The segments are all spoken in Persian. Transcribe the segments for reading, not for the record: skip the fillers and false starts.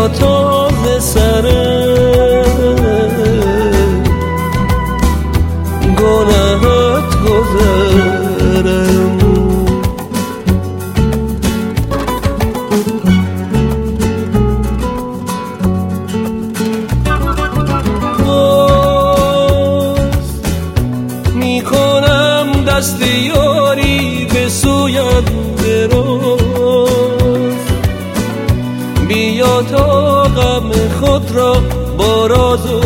تازه سر گناهت گذرم. میکنم دست یاری به سویت دراز، بیا تا غم خود را با راز و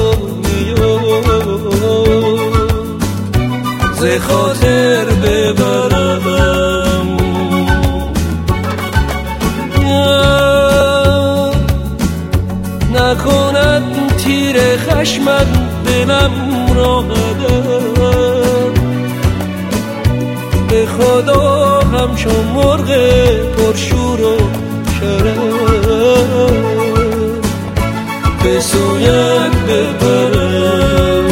نیاز ز خاطر ببرم. نکند تیر خشمت دلم را قدم، به خدا همچون مرغ پرشور و شرم به سویت ببرم.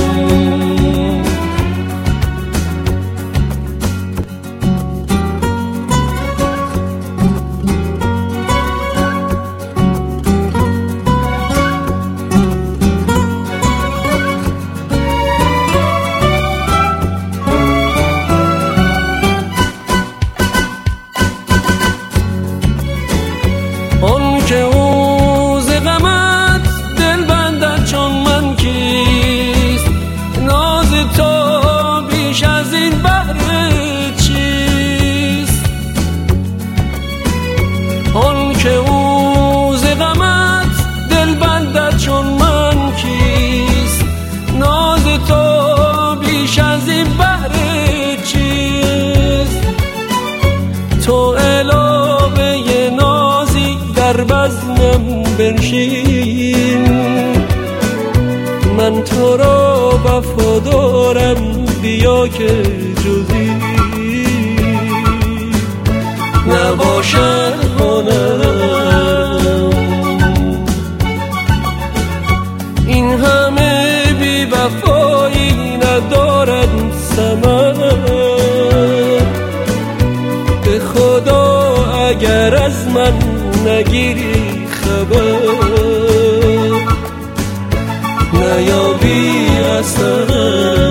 آن که او ز غمت دل بندد چون من کیست، ناز تو بیش از این بهر چیست. آن که او ز غمت دل بندد چون من کیست، ناز تو بیش از این بهر چیست. تو علاوه نازی در بزمم بنشین، من تو را وفادارم بیا که جزی نباشد هنرم. این همه بی وفایی ندارد ثمر، به خدا اگر از من نگیری خبر نیابی اثر.